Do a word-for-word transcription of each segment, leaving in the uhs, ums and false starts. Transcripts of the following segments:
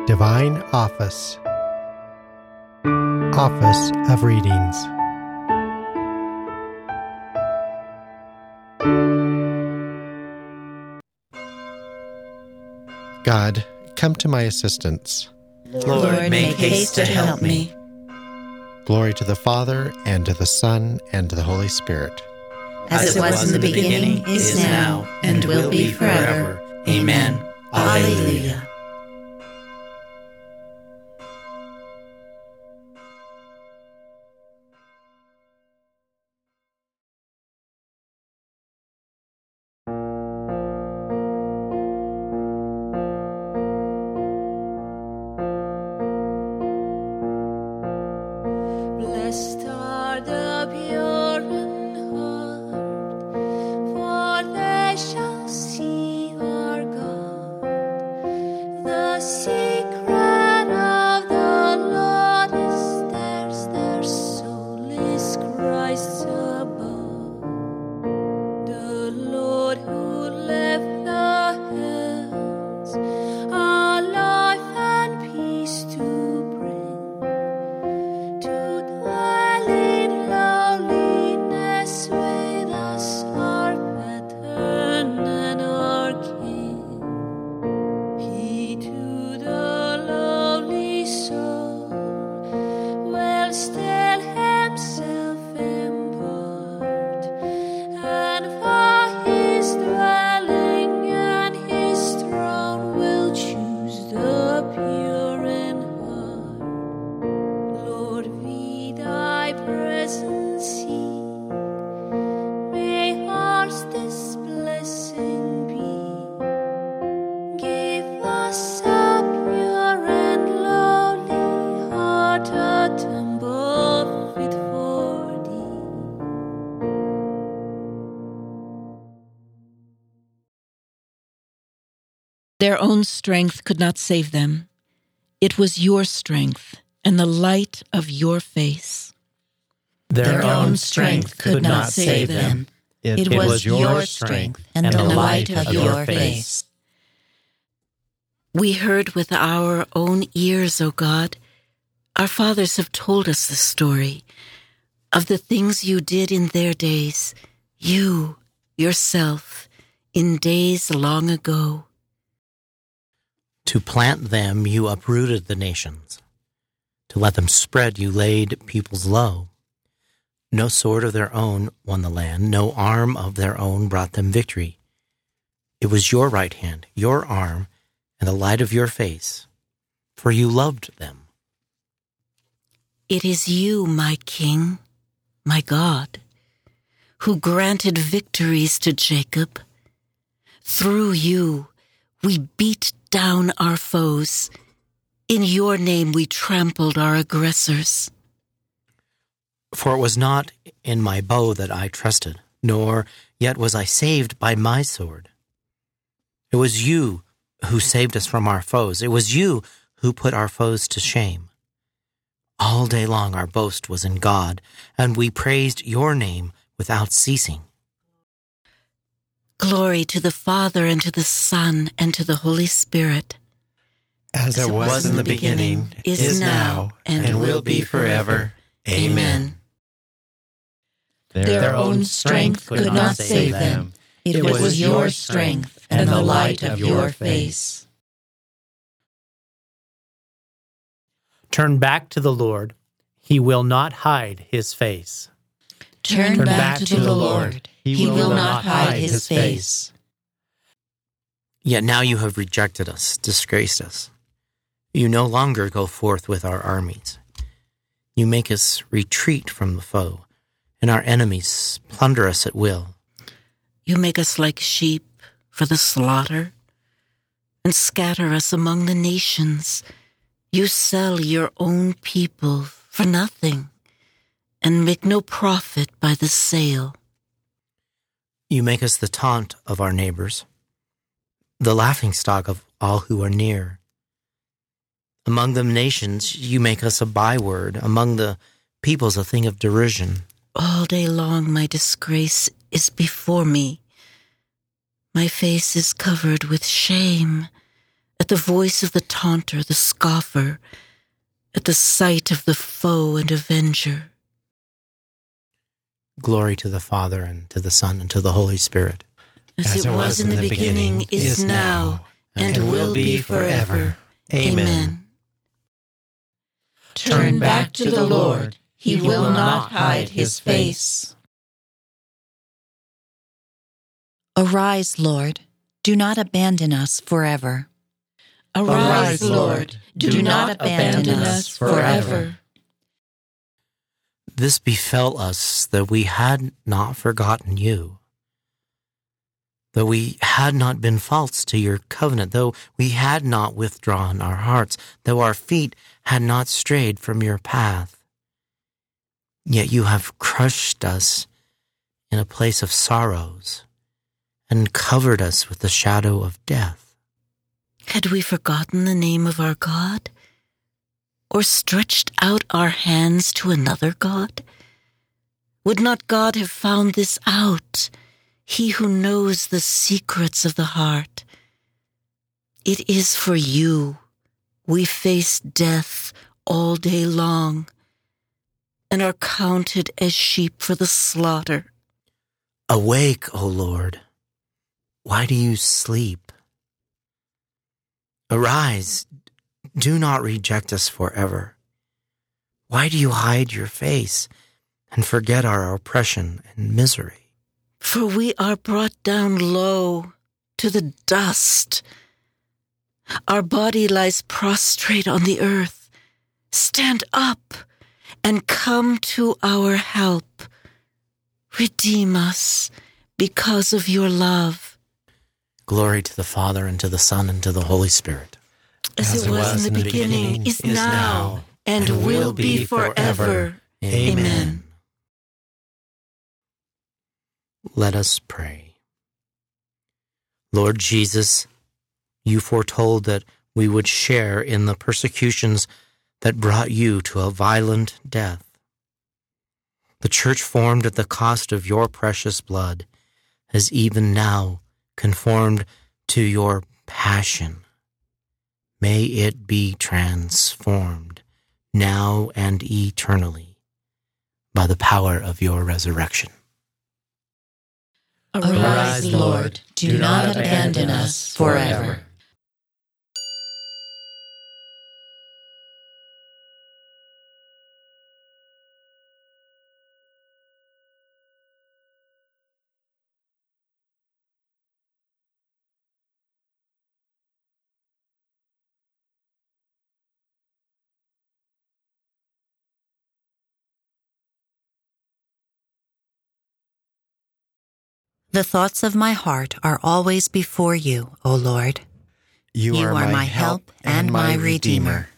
Divine Office. Office of Readings. God, come to my assistance. Lord, make haste to help me. Glory to the Father, and to the Son, and to the Holy Spirit. As it was in the beginning, is now, and will be forever. Amen. Alleluia. Blessed are the pure in heart, for they shall see our God. The secret of the Lord is theirs, their soul is Christ's above. The Lord who left the hills, our life and peace to bring, to dwell in lowliness with us, our pattern and our King. He to the lowly soul will still himself impart, and for his dwelling and his throne will choose the pure in heart. Lord, we thy presence seek. May ours this blessing be. Give us a pure and lowly heart, a temple fit for thee. Their own strength could not save them. It was your strength and the light of your face. Their own strength could not save them. It was your strength and the light of your face. We heard with our own ears, O God. Our fathers have told us the story of the things you did in their days, you, yourself, in days long ago. To plant them, you uprooted the nations. To let them spread, you laid peoples low. No sword of their own won the land. No arm of their own brought them victory. It was your right hand, your arm, and the light of your face, for you loved them. It is you, my King, my God, who granted victories to Jacob. Through you, we beat down our foes. In your name we trampled our aggressors. For it was not in my bow that I trusted, nor yet was I saved by my sword. It was you who saved us from our foes. It was you who put our foes to shame. All day long our boast was in God, and we praised your name without ceasing. Glory to the Father, and to the Son, and to the Holy Spirit. As, As it was in the beginning, is now, and will be forever. Amen. Their own strength could not save them. It was your strength and the light of your face. Turn back to the Lord. He will not hide his face. Turn, Turn back, back to the Lord. He will not hide his face. Yet now you have rejected us, disgraced us. You no longer go forth with our armies. You make us retreat from the foe, and our enemies plunder us at will. You make us like sheep for the slaughter, and scatter us among the nations. You sell your own people for nothing, and make no profit by the sale. You make us the taunt of our neighbors, the laughingstock of all who are near. Among the nations, you make us a byword, among the peoples a thing of derision. All day long my disgrace is before me. My face is covered with shame, at the voice of the taunter, the scoffer, at the sight of the foe and avenger. Glory to the Father, and to the Son, and to the Holy Spirit. As, As it was in the beginning, is now, and, and will be forever. Amen. Turn back to the Lord. He will not hide his face. Arise, Lord. Do not abandon us forever. Arise, Lord. Do not abandon us forever. This befell us, that we had not forgotten you, though we had not been false to your covenant, though we had not withdrawn our hearts, though our feet had not strayed from your path. Yet you have crushed us in a place of sorrows and covered us with the shadow of death. Had we forgotten the name of our God, or stretched out our hands to another God? Would not God have found this out, he who knows the secrets of the heart? It is for you we face death all day long, and are counted as sheep for the slaughter. Awake, O Lord. Why do you sleep? Arise. Do not reject us forever. Why do you hide your face and forget our oppression and misery? For we are brought down low to the dust. Our body lies prostrate on the earth. Stand up and come to our help. Redeem us because of your love. Glory to the Father, and to the Son, and to the Holy Spirit. As, As it was, was in the beginning, beginning is, is now, and, and will be forever. Amen. Amen. Let us pray. Lord Jesus, you foretold that we would share in the persecutions that brought you to a violent death. The Church, formed at the cost of your precious blood, has even now conformed to your passion. May it be transformed now and eternally by the power of your resurrection. Arise, Lord. Do not abandon us forever. The thoughts of my heart are always before you, O Lord. You, you are, are my, my help and my Redeemer.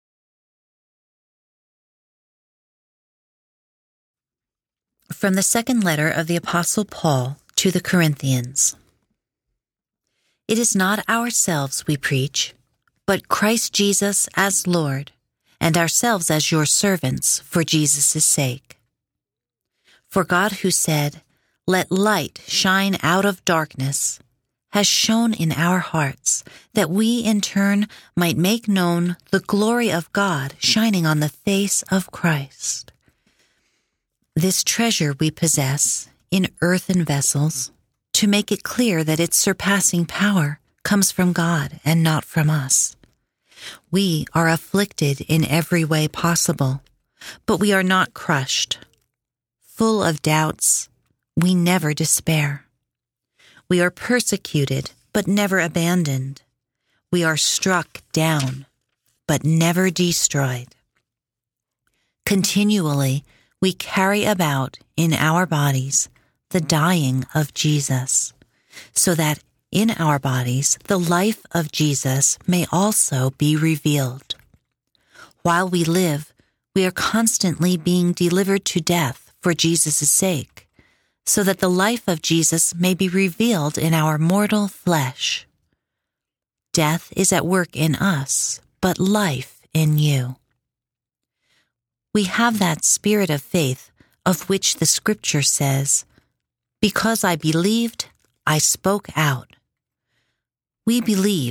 From the second letter of the Apostle Paul to the Corinthians. It is not ourselves we preach, but Christ Jesus as Lord, and ourselves as your servants for Jesus' sake. For God, who said, "Let light shine out of darkness," has shone in our hearts, that we in turn might make known the glory of God shining on the face of Christ. This treasure we possess in earthen vessels, to make it clear that its surpassing power comes from God and not from us. We are afflicted in every way possible, but we are not crushed. Full of doubts, we never despair. We are persecuted, but never abandoned. We are struck down, but never destroyed. Continually, we carry about in our bodies the dying of Jesus, so that in our bodies the life of Jesus may also be revealed. While we live, we are constantly being delivered to death for Jesus' sake, so that the life of Jesus may be revealed in our mortal flesh. Death is at work in us, but life in you. We have that spirit of faith of which the Scripture says, "Because I believed, I spoke out." We believe,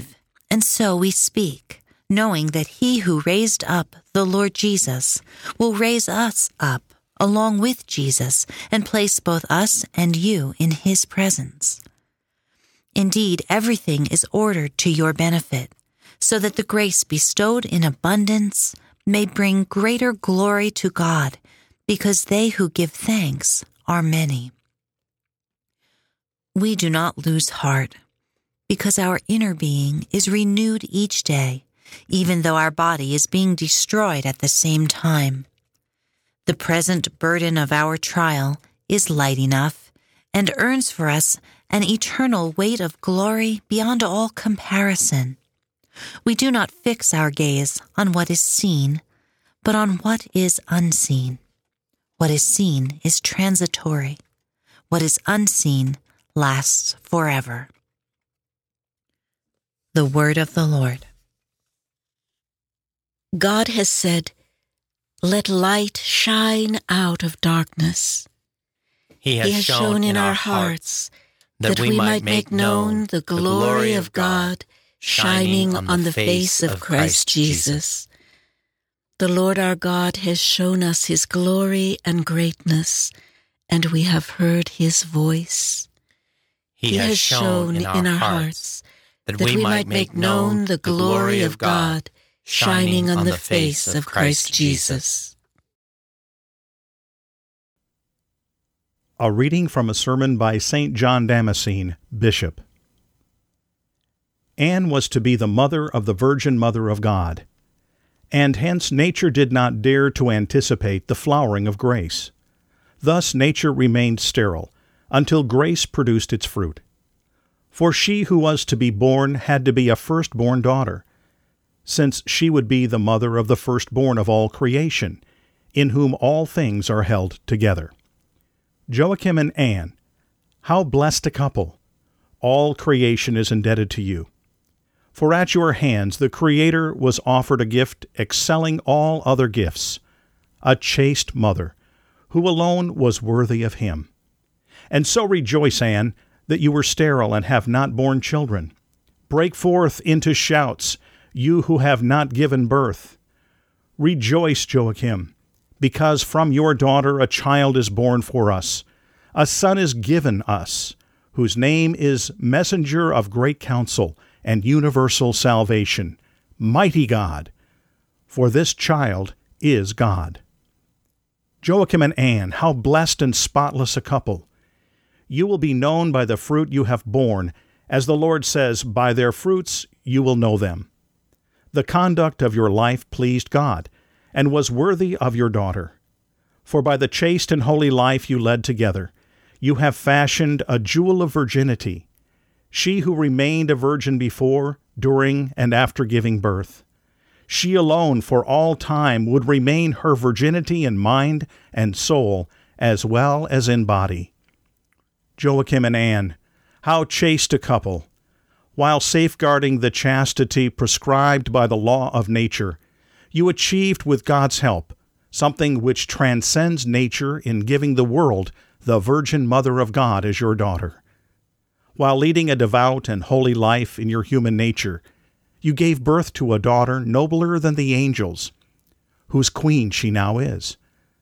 And so we speak, knowing that he who raised up the Lord Jesus will raise us up along with Jesus and place both us and you in his presence. Indeed, everything is ordered to your benefit, so that the grace bestowed in abundance may bring greater glory to God, because they who give thanks are many. We do not lose heart, because our inner being is renewed each day, even though our body is being destroyed at the same time. The present burden of our trial is light enough and earns for us an eternal weight of glory beyond all comparison. We do not fix our gaze on what is seen, but on what is unseen. What is seen is transitory. What is unseen lasts forever. The word of the Lord. God has said, "Let light shine out of darkness." He has, He has shown, shown in our hearts that, that we might make known the glory of God shining on the face of Christ Jesus. The Lord our God has shown us his glory and greatness, and we have heard his voice. He, he has, has shown in our, in our hearts that, that we might make known the glory of God shining on the face of Christ Jesus. A reading from a sermon by Saint John Damascene, Bishop. Anne was to be the mother of the Virgin Mother of God, and hence nature did not dare to anticipate the flowering of grace. Thus nature remained sterile, until grace produced its fruit. For she who was to be born had to be a firstborn daughter, since she would be the mother of the firstborn of all creation, in whom all things are held together. Joachim and Anne, how blessed a couple! All creation is indebted to you. For at your hands the Creator was offered a gift excelling all other gifts, a chaste mother, who alone was worthy of him. And so rejoice, Anne, that you were sterile and have not borne children. Break forth into shouts, you who have not given birth. Rejoice, Joachim, because from your daughter a child is born for us, a son is given us, whose name is Messenger of Great Counsel and Universal Salvation, Mighty God, for this child is God. Joachim and Anne, how blessed and spotless a couple! You will be known by the fruit you have borne, as the Lord says, by their fruits you will know them. The conduct of your life pleased God, and was worthy of your daughter. For by the chaste and holy life you led together, you have fashioned a jewel of virginity, she who remained a virgin before, during, and after giving birth. She alone for all time would remain her virginity in mind and soul, as well as in body. Joachim and Anne, how chaste a couple! While safeguarding the chastity prescribed by the law of nature, you achieved with God's help something which transcends nature in giving the world the Virgin Mother of God as your daughter. While leading a devout and holy life in your human nature, you gave birth to a daughter nobler than the angels, whose queen she now is.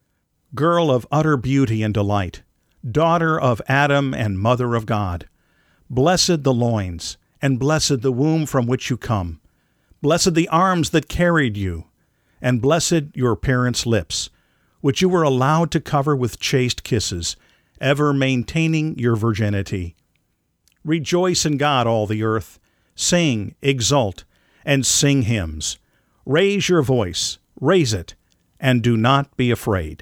Girl of utter beauty and delight, daughter of Adam and mother of God, blessed the loins, and blessed the womb from which you come, blessed the arms that carried you, and blessed your parents' lips, which you were allowed to cover with chaste kisses, ever maintaining your virginity. Rejoice in God, all the earth. Sing, exult, and sing hymns. Raise your voice, raise it, and do not be afraid.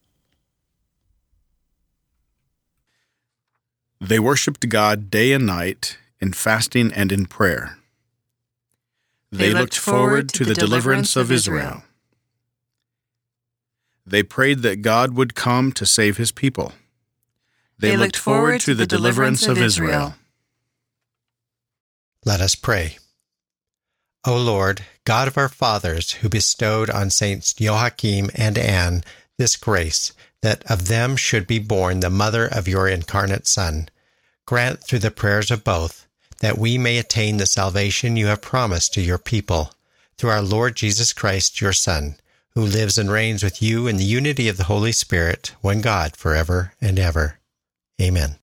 They worshipped God day and night in fasting and in prayer. They, they looked forward to the deliverance of Israel. They prayed that God would come to save his people. They, they looked forward to the deliverance of Israel. Let us pray. O Lord, God of our fathers, who bestowed on Saints Joachim and Anne this grace, that of them should be born the mother of your incarnate Son, grant through the prayers of both that we may attain the salvation you have promised to your people, through our Lord Jesus Christ, your Son, who lives and reigns with you in the unity of the Holy Spirit, one God, forever and ever. Amen.